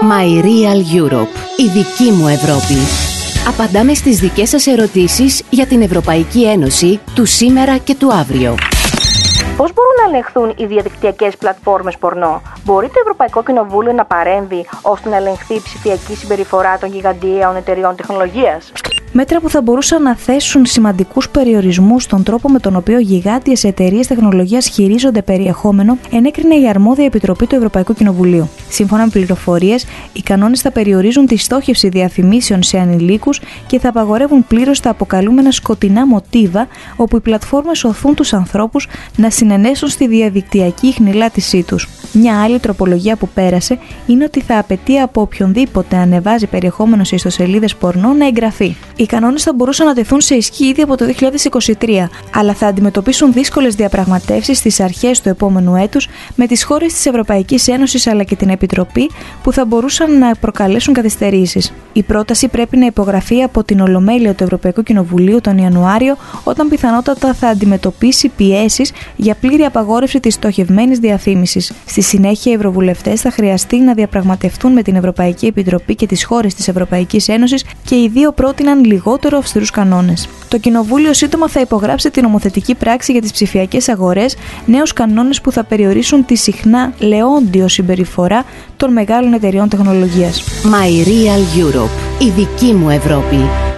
My Real Europe. Η δική μου Ευρώπη. Απαντάμε στις δικές σας ερωτήσεις για την Ευρωπαϊκή Ένωση του σήμερα και του αύριο. Πώς μπορούν να ελεγχθούν οι διαδικτυακές πλατφόρμες πορνό? Μπορεί το Ευρωπαϊκό Κοινοβούλιο να παρέμβει ώστε να ελεγχθεί η ψηφιακή συμπεριφορά των γιγαντιαίων εταιριών τεχνολογίας? Μέτρα που θα μπορούσαν να θέσουν σημαντικούς περιορισμούς στον τρόπο με τον οποίο γιγάντιες εταιρείες τεχνολογίας χειρίζονται περιεχόμενο, ενέκρινε η αρμόδια επιτροπή του Ευρωπαϊκού Κοινοβουλίου. Σύμφωνα με πληροφορίες, οι κανόνες θα περιορίζουν τη στόχευση διαφημίσεων σε ανηλίκους και θα απαγορεύουν πλήρως τα αποκαλούμενα σκοτεινά μοτίβα, όπου οι πλατφόρμες οθούν τους ανθρώπους να συνενέσουν στη διαδικτυακή ιχνηλάτησή τους. Μια άλλη τροπολογία που πέρασε είναι ότι θα απαιτεί από οποιονδήποτε ανεβάζει περιεχόμενο σε ιστοσελίδες πορνό να εγγραφεί. Οι κανόνες θα μπορούσαν να τεθούν σε ισχύ ήδη από το 2023, αλλά θα αντιμετωπίσουν δύσκολες διαπραγματεύσεις στις αρχές του επόμενου έτους με τις χώρες της Ευρωπαϊκής Ένωσης αλλά και την Επιτροπή, που θα μπορούσαν να προκαλέσουν καθυστερήσεις. Η πρόταση πρέπει να υπογραφεί από την Ολομέλεια του Ευρωπαϊκού Κοινοβουλίου τον Ιανουάριο, όταν πιθανότατα θα αντιμετωπίσει πιέσεις για πλήρη απαγόρευση της στοχευμένης διαφήμισης. Στη συνέχεια, οι ευρωβουλευτές θα χρειαστεί να διαπραγματευτούν με την Ευρωπαϊκή Επιτροπή και τις χώρες της Ευρωπαϊκής Ένωσης και οι δύο πρότειναν λιγότερο αυστηρούς κανόνες. Το Κοινοβούλιο σύντομα θα υπογράψει την νομοθετική πράξη για τις ψηφιακές αγορές, νέους κανόνες που θα περιορίσουν τη συχνά λεόντιο συμπεριφορά των μεγάλων εταιριών τεχνολογίας. My Real Europe. Η δική μου Ευρώπη.